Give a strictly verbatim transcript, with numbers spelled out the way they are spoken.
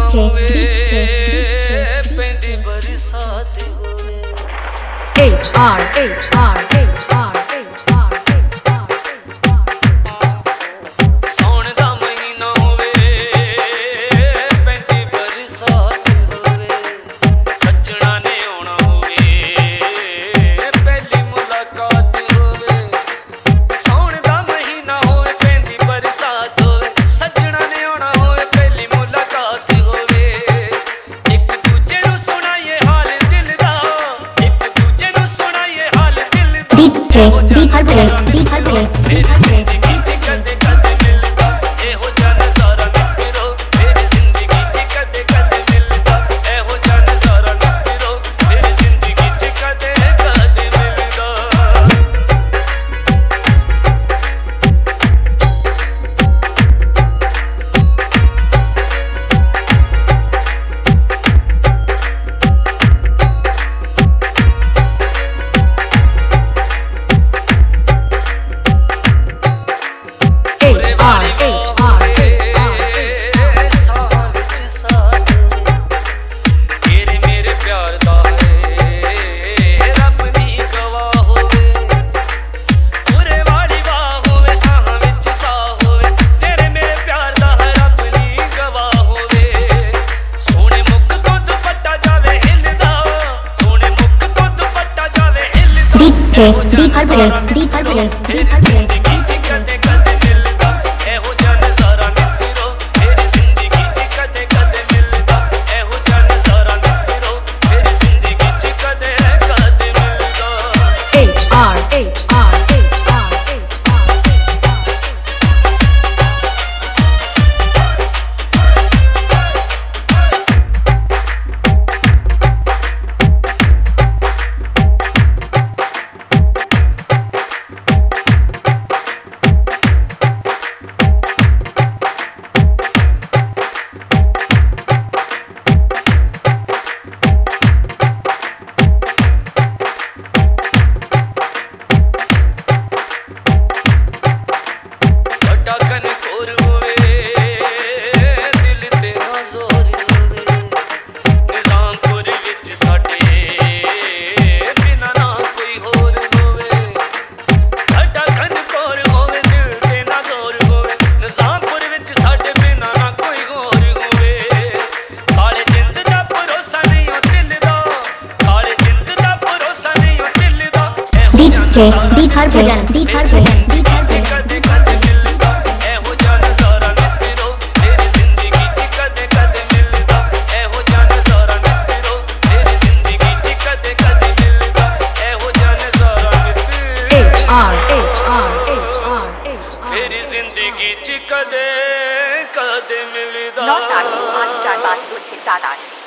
ਹੋਵੇ ਪੈਂਦੀ ਬਰਸਾਤ ਹੋਵੇ H R H R H R H R ਸੌਣ ਦਾ ਮਹੀਨਾ ਹੋਵੇ ਪੈਂਦੀ ਬਰਸਾਤ ਹੋਵੇ ਸੱਜਣਾ ਨੇ ਆਉਣਾ ਹੋਵੇ ਪਹਿਲੀ ਮੁਲਾਕਾਤ ਹੋਵੇ ਸੌਣ ਦਾ ਮਹੀਨਾ ਹੋਵੇ ਪੈਂਦੀ ਬਰਸਾਤ ਹੋਵੇ ਸੱਜਣਾ ਨੇ ਆਉਣਾ ਹੋਵੇ ਪਹਿਲੀ ਮੁਲਾਕਾਤ ਹੋਵੇ ਇੱਕ ਦੂਜੇ ਨੂੰ ਸੁਣਾਈਏ ਹਾਲ ਦਿਲ ਦਾ ਇੱਕ ਦੂਜੇ ਨੂੰ ਸੁਣਾਈਏ ਹਾਲ ਦਿਲ ਦਾ D J D J D J D J ਕਦੇ ਕਦੇ ਮਿਲਦਾ ਇਹੋ ਜਿਹਾ ਨਜ਼ਾਰਾ ਮਿੱਤਰੋ ਮੇਰੀ ਜ਼ਿੰਦਗੀ 'ਚ ਕਦੇ ਕਦੇ ਮਿਲਦਾ ਇਹੋ ਜਿਹਾ ਨਜ਼ਾਰਾ ਮਿੱਤਰੋ ਮੇਰੀ ਜ਼ਿੰਦਗੀ 'ਚ ਕਦੇ ਕਦੇ ਮਿਲਦਾ H R H R H R ਸਾਹ ਵਿੱਚ ਸਾਹ ਤੇਰੇ ਮੇਰੇ ਪਿਆਰ ਦਾ ਏ ਰੱਬ ਦੀ ਗਵਾਹ ਹੋਵੇ ਪੂਰੇ ਵਾਲੀ ਵਾਹ ਹੋਵੇ ਸਾਹ ਵਿੱਚ ਸਾਹ ਹੋਵੇ ਤੇਰੇ ਮੇਰੇ ਪਿਆਰ ਦਾ ਰੱਬ ਦੀ ਗਵਾਹ ਹੋਵੇ ਸੋਹਣੇ ਮੁੱਖ ਤੋਂ ਦੁਪੱਟਾ ਜਾਵੇ ਹਿੱਲਦਾ ਸੋਹਣੇ ਮੁੱਖ ਤੋਂ ਦੁਪੱਟਾ ਜਾਵੇ ਹਿੱਲਦਾ D J D J D J D J ਜ਼ਿੰਦਗੀ 'ਚ ਕਦੇ ਕਦੇ ਮਿਲਦਾ ਇਹੋ ਜਿਹਾ ਨਜ਼ਾਰਾ ਮਿੱਤਰੋ ਮੇਰੀ ਜ਼ਿੰਦਗੀ 'ਚ ਕਦੇ ਕਦੇ ਮਿਲਦਾ ਇਹੋ ਜਿਹਾ ਨਜ਼ਾਰਾ ਮਿੱਤਰੋ ਮੇਰੀ ਜ਼ਿੰਦਗੀ 'ਚ ਕਦੇ ਕਦੇ ਮਿਲਦਾ H R H R H R H R ਵੱਡਾ ਕਨਖੋਰ ਹੋਵੇ ਦਿਲ ਤੇ ਨਾ ਜ਼ੋਰ ਹੋਵੇ ਨਿਜ਼ਾਮਪੁਰ ਵਿੱਚ ਸਾਡੇ ਬਿਨਾਂ ਨਾ ਕੋਈ ਹੋਰ ਹੋਵੇ ਵੱਡਾ ਕਨਖੋਰ ਹੋਵੇ ਦਿਲ ਤੇ ਨਾ ਜ਼ੋਰ ਹੋਵੇ ਨਿਜ਼ਾਮਪੁਰ ਵਿੱਚ ਸਾਡੇ ਬਿਨਾਂ ਨਾ ਕੋਈ ਹੋਰ ਹੋਵੇ ਕਾਲੇ ਜਿੰਦ ਦਾ ਭਰੋਸਾ ਨਹੀਂ ਉਹ ਦਿਲ ਦਾ ਕਾਲੇ ਜਿੰਦ ਦਾ ਭਰੋਸਾ ਨਹੀਂ ਉਹ ਦਿਲ ਦਾ D J D J D J D J ਕਦੇ ਕਦੇ ਮਿਲਦਾ ਇਹੋ ਜਿਹਾ ਨਜ਼ਾਰਾ ਮਿੱਤਰੋ ਮੇਰੀ ਜ਼ਿੰਦਗੀ 'ਚ ਕਦੇ ਕਦੇ ਮਿਲਦਾ ਇਹੋ ਜਿਹਾ ਨਜ਼ਾਰਾ ਮਿੱਤਰੋ ਮੇਰੀ ਜ਼ਿੰਦਗੀ 'ਚ ਕਦੇ ਕਦੇ ਮਿਲਦਾ ਇਹੋ ਜਿਹਾ ਨਜ਼ਾਰਾ ਮਿੱਤਰੋ H R H R H R H R ਮੇਰੀ ਜ਼ਿੰਦਗੀ 'ਚ ਕਦੇ ਕਦੇ ਮਿਲਦਾ नौ सात पाँच चार पाँच दो छः सात आठ